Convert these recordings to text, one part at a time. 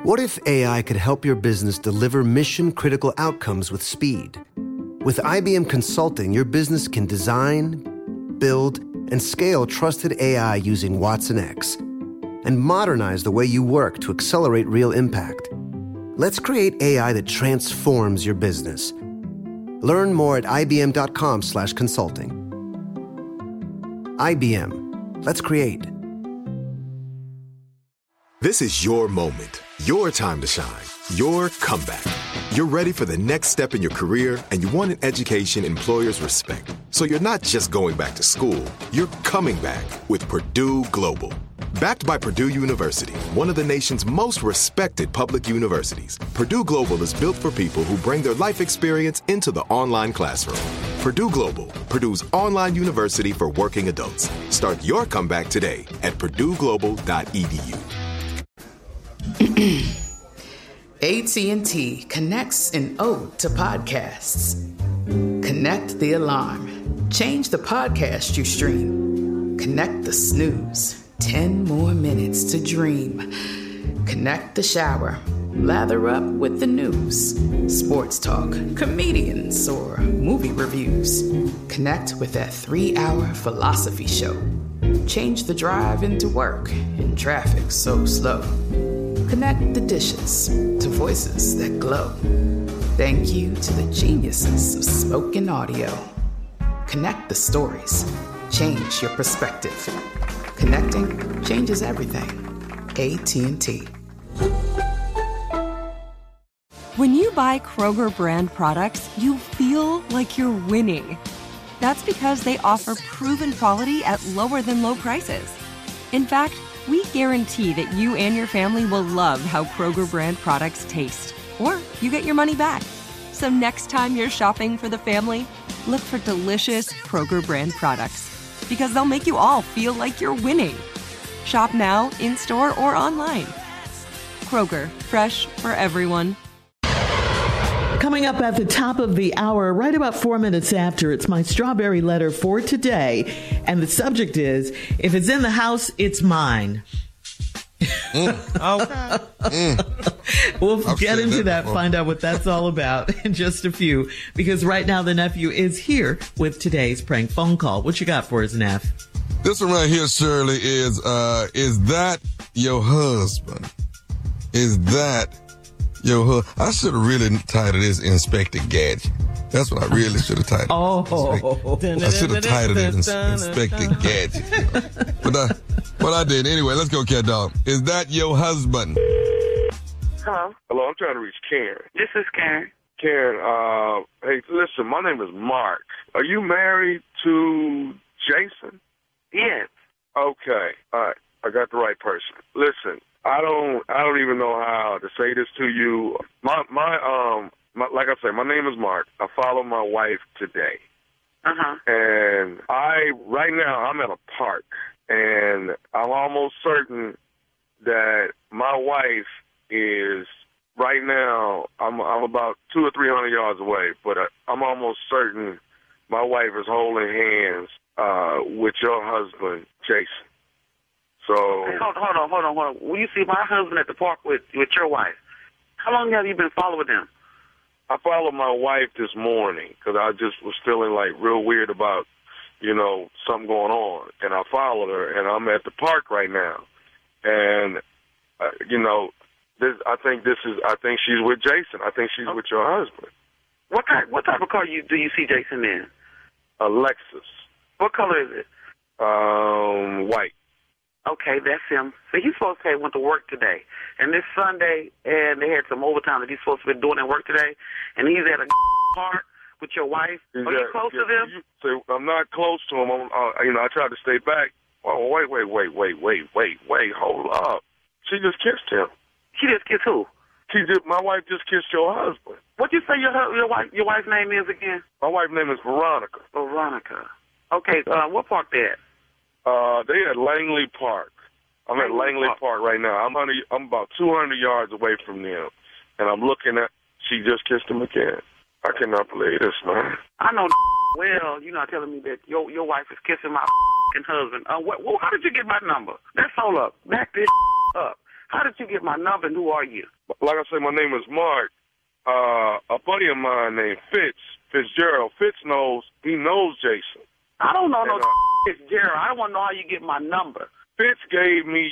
What if AI could help your business deliver mission-critical outcomes with speed? With IBM Consulting, your business can design, build, and scale trusted AI using Watson X and modernize the way you work to accelerate real impact. Let's create AI that transforms your business. Learn more at ibm.com/consulting. IBM. Let's create. This is your moment, your time to shine, your comeback. You're ready for the next step in your career, and you want an education employers respect. So you're not just going back to school, you're coming back with Purdue Global. Backed by Purdue University, one of the nation's most respected public universities, Purdue Global is built for people who bring their life experience into the online classroom. Purdue Global, Purdue's online university for working adults. Start your comeback today at purdueglobal.edu. AT&T connects an ode to podcasts. Connect the alarm. Change the podcast you stream. Connect the snooze. 10 more minutes to dream. Connect the shower. Lather up with the news. Sports talk, comedians, or movie reviews. Connect with that 3-hour philosophy show. Change the drive into work in traffic so slow. Connect the dishes to voices that glow. Thank you to the geniuses of spoken audio. Connect the stories. Change your perspective. Connecting changes everything. AT&T. When you buy Kroger brand products, you feel like you're winning. That's because they offer proven quality at lower than low prices. In fact, we guarantee that you and your family will love how Kroger brand products taste, or you get your money back. So next time you're shopping for the family, look for delicious Kroger brand products, because they'll make you all feel like you're winning. Shop now, in-store, or online. Kroger, fresh for everyone. Coming up at the top of the hour, right about 4 minutes after, it's my strawberry letter for today. And the subject is, if it's in the house, it's mine. Okay. We'll get into that, find out what that's all about in just a few. Because right now the nephew is here with today's prank phone call. What you got for us, Neff? This one right here, Shirley, is that your husband? Is that your husband? I should have really titled this Inspector Gadget. That's what I really should have titled. I should have titled it Inspector Gadget. But I didn't. Anyway, let's go, Cat Dog. Is that your husband? Hello? Hello, I'm trying to reach Karen. This is Karen. Karen, hey, listen, my name is Mark. Are you married to Jason? Yes. Okay. All right. I got the right person. Listen, I don't even know how to say this to you. Like I say, my name is Mark. I follow my wife today. And right now, I'm at a park, and I'm almost certain that my wife is, right now, I'm about 200 or 300 yards away, but I'm almost certain my wife is holding hands with your husband, Jason. So hey, hold on. When you see my husband at the park with your wife, how long have you been following them? I followed my wife this morning because I just was feeling like real weird about, something going on, and I followed her, and I'm at the park right now, and I think she's with Jason. I think she's with your husband. What type of car do you see Jason in? A Lexus. What color is it? White. Okay, that's him. So he's supposed to have went to work today. And this Sunday, and they had some overtime that he's supposed to be doing at work today, and he's at a park with your wife. Are you close to them? So I'm not close to him. I tried to stay back. Oh, wait, hold up. She just kissed him. She just kissed who? My wife just kissed your husband. What you say your wife's name is again? My wife's name is Veronica. Veronica. Okay, what park they at? They at Langley Park. I'm at Langley Park right now. I'm about 200 yards away from them, and I'm looking at. She just kissed him again. I cannot believe this, man. I know. Well, you're not telling me that your wife is kissing my husband. How did you get my number? Let's hold up. Back this up. How did did you get my number, and who are you? Like I said, my name is Mark. A buddy of mine named Fitzgerald. He knows Jason. I don't know no Fitzgerald. I want to know how you get my number. Fitz gave me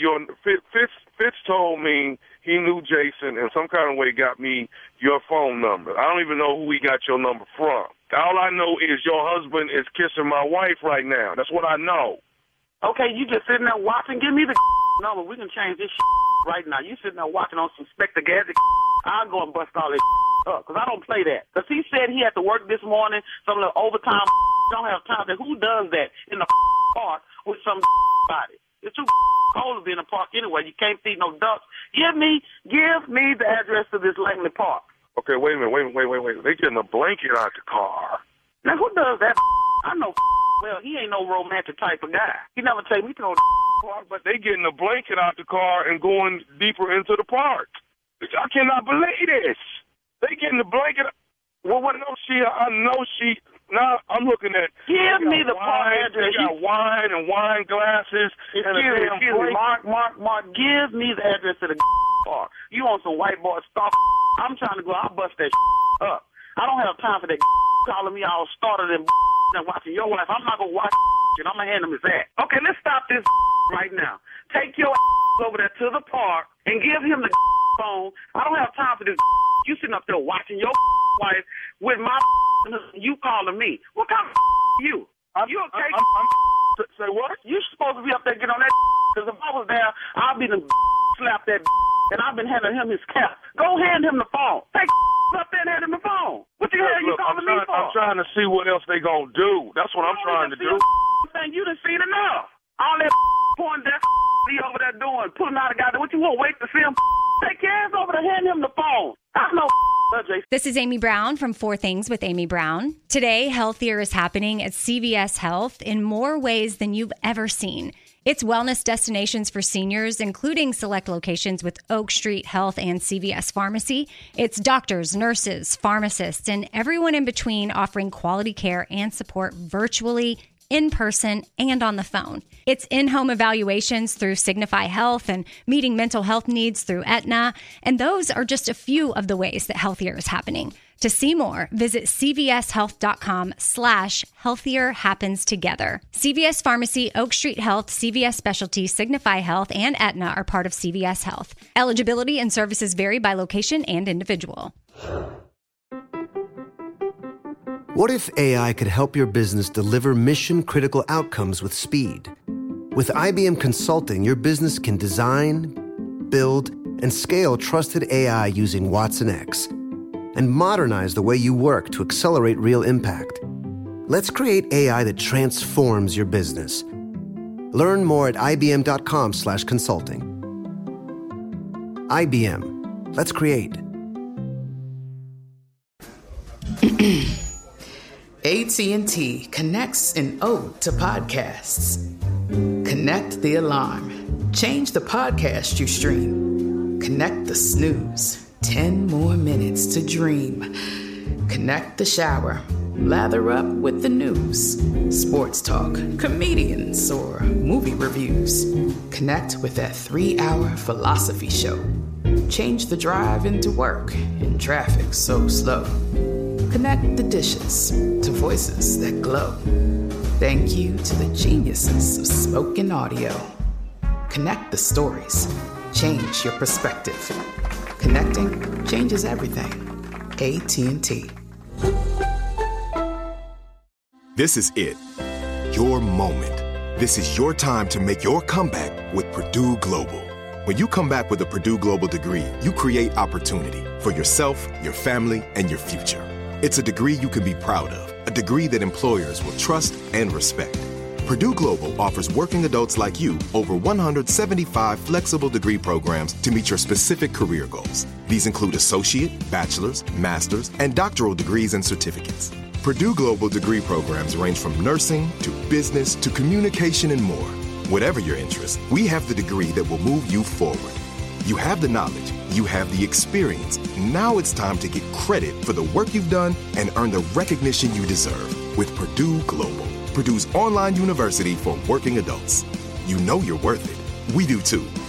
Fitz told me he knew Jason and some kind of way got me your phone number. I don't even know who he got your number from. All I know is your husband is kissing my wife right now. That's what I know. Okay, you just sitting there watching. Give me the number. We can change this right now. You sitting there watching on some Inspector Gadget. I'll go and bust all this up because I don't play that. Because he said he had to work this morning, some little overtime. Don't have time. Who does that in the park with some body? It's too cold to be in the park anyway. You can't feed no ducks. Give me the address to this Langley Park. Okay, wait a minute. They getting a blanket out the car. Now, who does that? I know well, he ain't no romantic type of guy. He never take me to no park, but they getting a blanket out the car and going deeper into the park. I cannot believe this. They getting the blanket. Well, what? I know she. Now I'm looking at. Give me the park address. They got wine and wine glasses. Excuse me, Mark. Give me the address to the park. You on some white boy stuff? I'm trying to go. I'll bust that up. I don't have time for that calling me all started and watching your wife. I'm not gonna watch and I'm gonna hand him his ass. Okay, let's stop this right now. Take your over there to the park and give him the phone. I don't have time for this. You sitting up there watching your wife with my you calling me. What kind of you? You okay? Say what? You supposed to be up there getting on that because if I was there, I'd be the slap that and I've been handing him his cap. Go hand him the phone. Take up there and hand him the phone. What the hell are you calling me for? I'm trying to see what else they gonna do. That's what I'm trying to do. You done seen enough. All that pouring that he over there doing, pulling out a guy. What you want? Wait to see him? Take your ass over there, hand him the phone. I know. This is Amy Brown from 4 Things with Amy Brown. Today, Healthier is happening at CVS Health in more ways than you've ever seen. It's wellness destinations for seniors, including select locations with Oak Street Health and CVS Pharmacy. It's doctors, nurses, pharmacists, and everyone in between offering quality care and support virtually, in person, and on the phone. It's in-home evaluations through Signify Health and meeting mental health needs through Aetna. And those are just a few of the ways that Healthier is happening. To see more, visit cvshealth.com/healthier happens together. CVS Pharmacy, Oak Street Health, CVS Specialty, Signify Health, and Aetna are part of CVS Health. Eligibility and services vary by location and individual. What if AI could help your business deliver mission-critical outcomes with speed? With IBM Consulting, your business can design, build, and scale trusted AI using Watson X and modernize the way you work to accelerate real impact. Let's create AI that transforms your business. Learn more at ibm.com/consulting. IBM. Let's create. AT&T connects an ode to podcasts. Connect the alarm. Change the podcast you stream. Connect the snooze. 10 more minutes to dream. Connect the shower. Lather up with the news. Sports talk, comedians, or movie reviews. Connect with that 3-hour philosophy show. Change the drive into work in traffic so slow. Connect the dishes to voices that glow. Thank you to the geniuses of spoken audio. Connect the stories. Change your perspective. Connecting changes everything. AT&T. This is it. Your moment. This is your time to make your comeback with Purdue Global. When you come back with a Purdue Global degree, you create opportunity for yourself, your family, and your future. It's a degree you can be proud of, a degree that employers will trust and respect. Purdue Global offers working adults like you over 175 flexible degree programs to meet your specific career goals. These include associate, bachelor's, master's, and doctoral degrees and certificates. Purdue Global degree programs range from nursing to business to communication and more. Whatever your interest, we have the degree that will move you forward. You have the knowledge, you have the experience. Now it's time to get credit for the work you've done and earn the recognition you deserve with Purdue Global, Purdue's online university for working adults. You know you're worth it. We do too.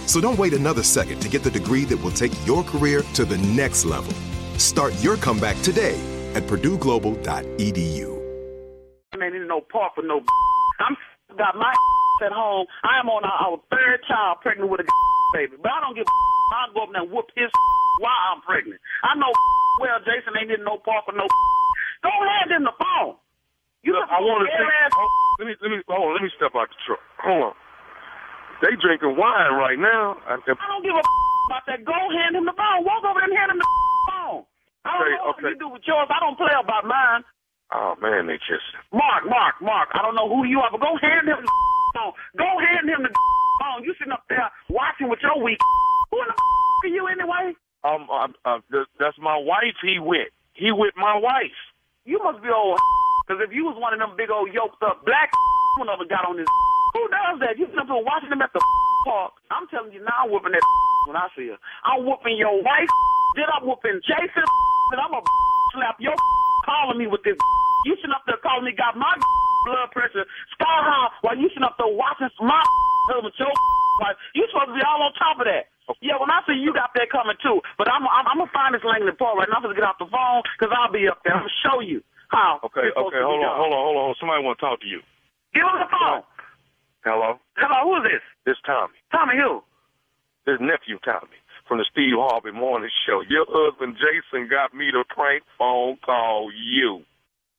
So don't wait another second to get the degree that will take your career to the next level. Start your comeback today at PurdueGlobal.edu. I ain't no part for no. I'm got my at home. I am on our third child pregnant with a baby, but I don't give. I'll go up there and whoop his while I'm pregnant. I know well Jason ain't in no part for no. Go hand him the phone. I want to see. Let me step out the truck. Hold on. They drinking wine right now. I don't give a about that. Go hand him the phone. Walk over there and hand him the phone. I don't know what you do with yours. I don't play about mine. Oh, man, they just... Mark. I don't know who you are, but go hand him the phone. Go hand him the phone. You sitting up there watching with your weak. Who in the are you anyway? That's my wife he with. He with my wife. You must be old, because if you was one of them big old yoked up black one of them got on this. Who does that? You simple watching them at the park. I'm telling you now, I'm whooping that when I see her. I'm whooping your wife. Then I'm whooping Jason. Then I'm gonna slap your calling me with this. You sitting up there calling me, got my blood pressure sky high while you sitting up there watching my with your wife. You supposed to be all on top of that. Yeah, when I see you got that coming too. But I'm gonna find this Langley Park right now. I'm gonna get off the phone because I'll be up there. I'm gonna show you how. Okay, hold on. Somebody want to talk to you. Get on the phone. Hello, who is this? This Tommy. Tommy who? This nephew Tommy from the Steve Harvey Morning Show. Your husband Jason got me to prank phone call you.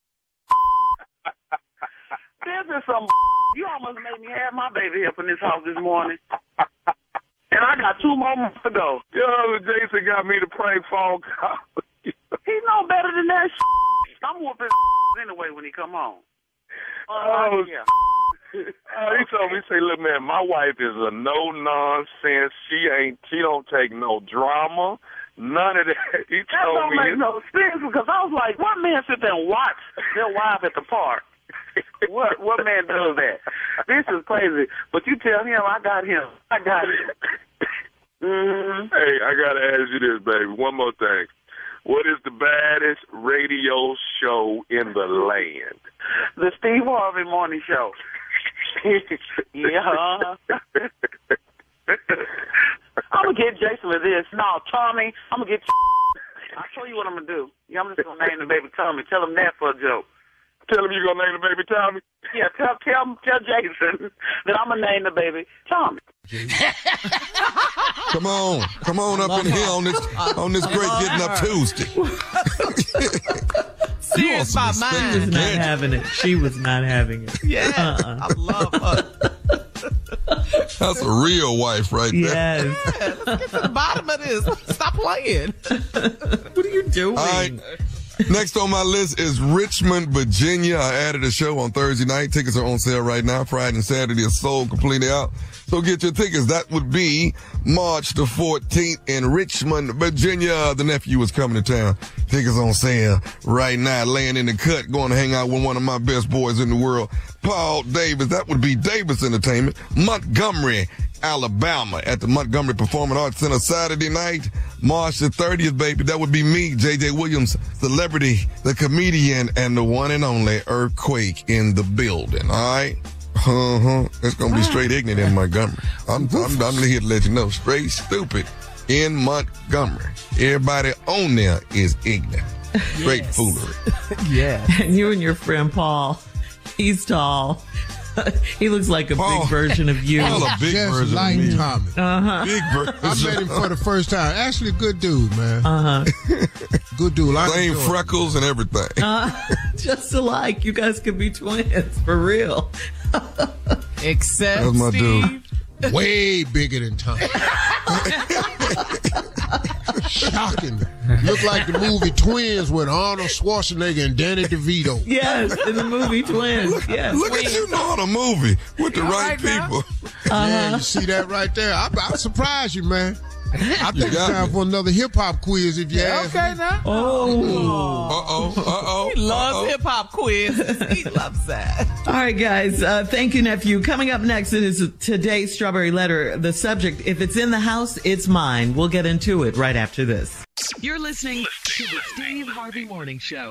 This is some you almost made me have my baby up in this house this morning. And I got 2 more months to go. Your husband Jason got me to prank phone call you. He know better than that. I'm whooping anyway when he come home. Yeah. He told me, he said, look, man, my wife is a no-nonsense. She don't take no drama, none of that. He that told don't make no sense because I was like, what man sit there and watch their wife at the park? What man does that? This is crazy. But you tell him I got him. Mm-hmm. Hey, I got to ask you this, baby. One more thing. What is the baddest radio show in the land? The Steve Harvey Morning Show. Yeah. I'm going to get Jason with this. No, Tommy, I'm going to get I'll show you what I'm going to do. Yeah, I'm just going to name the baby Tommy. Tell him that for a joke. Tell him you're going to name the baby Tommy? Yeah, tell Jason that I'm going to name the baby Tommy. Come on up in here on this great Getting Up Tuesday. Serious my mind. She was not having it. She was not having it. Yeah, I love her. That's a real wife right there. Yes. Yeah, let's get to the bottom of this. Stop playing. What are you doing? All right. Next on my list is Richmond, Virginia. I added a show on Thursday night. Tickets are on sale right now. Friday and Saturday are sold completely out. So get your tickets. That would be March the 14th in Richmond, Virginia. The nephew is coming to town. Tickets on sale right now. Laying in the cut, going to hang out with one of my best boys in the world, Paul Davis. That would be Davis Entertainment, Montgomery, Alabama, at the Montgomery Performing Arts Center Saturday night, March the 30th, baby. That would be me, J.J. Williams, celebrity, the comedian, and the one and only Earthquake in the building. All right? It's going to be straight ignorant in Montgomery. I'm here to let you know. Straight stupid in Montgomery. Everybody on there is ignorant. Straight foolery. Yeah. And you and your friend Paul, he's tall. He looks like a big version of you. Paul, a big version like of me. Tommy. Big version. I met him for the first time. Actually, good dude, man. Good dude. Same freckles and everything. Just alike. You guys could be twins, for real. Except That's my Steve. Dude. Way bigger than Tommy. Shocking. Look like the movie Twins with Arnold Schwarzenegger and Danny DeVito. Yes, in the movie Twins. Yes. Look at you on a movie with the right people. Yeah, you see that right there? I'm surprised you, man. I think it's time for another hip-hop quiz if you ask me. Okay, now. Uh-oh. He loves hip-hop quizzes. He loves that. All right, guys. Thank you, nephew. Coming up next, it is today's Strawberry Letter. The subject, if it's in the house, it's mine. We'll get into it right after this. You're listening to the Steve Harvey Morning Show.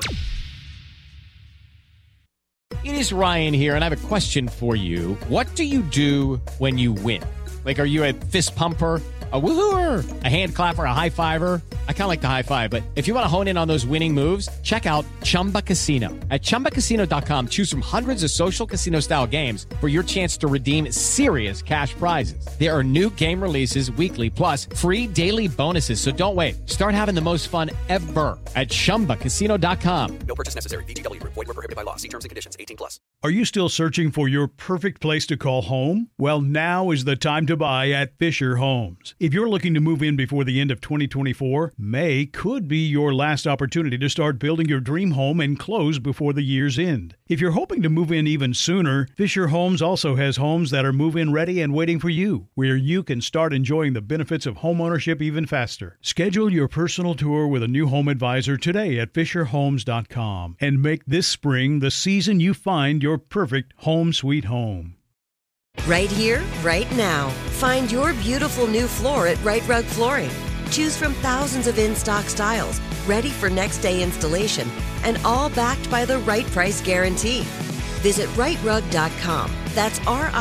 It is Ryan here, and I have a question for you. What do you do when you win? Like, are you a fist pumper, a woohooer, a hand clapper, a high fiver? I kind of like the high five, but if you want to hone in on those winning moves, check out Chumba Casino. At ChumbaCasino.com, choose from hundreds of social casino style games for your chance to redeem serious cash prizes. There are new game releases weekly, plus free daily bonuses. So don't wait. Start having the most fun ever at ChumbaCasino.com. No purchase necessary. VGW. Void where prohibited by law. See terms and conditions. 18+. Are you still searching for your perfect place to call home? Well, now is the time to buy at Fisher Homes. If you're looking to move in before the end of 2024, May could be your last opportunity to start building your dream home and close before the year's end. If you're hoping to move in even sooner, Fisher Homes also has homes that are move-in ready and waiting for you, where you can start enjoying the benefits of homeownership even faster. Schedule your personal tour with a new home advisor today at FisherHomes.com and make this spring the season you find your perfect home sweet home. Right here, right now. Find your beautiful new floor at Right Rug Flooring. Choose from thousands of in-stock styles, ready for next day installation, and all backed by the right price guarantee. Visit rightrug.com. That's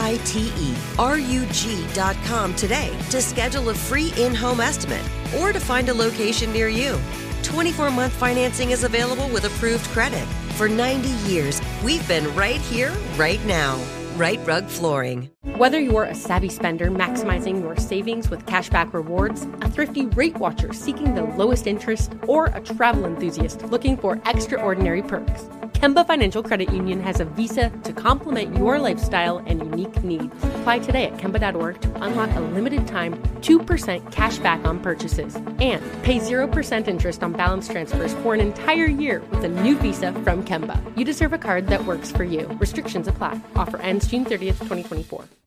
RITERUG.com today to schedule a free in-home estimate or to find a location near you. 24-month financing is available with approved credit. For 90 years, we've been right here, right now. Right Rug Flooring. Whether you're a savvy spender maximizing your savings with cashback rewards, a thrifty rate watcher seeking the lowest interest, or a travel enthusiast looking for extraordinary perks, Kemba Financial Credit Union has a visa to complement your lifestyle and unique needs. Apply today at Kemba.org to unlock a limited time 2% cash back on purchases and pay 0% interest on balance transfers for an entire year with a new visa from Kemba. You deserve a card that works for you. Restrictions apply. Offer ends June 30th, 2024.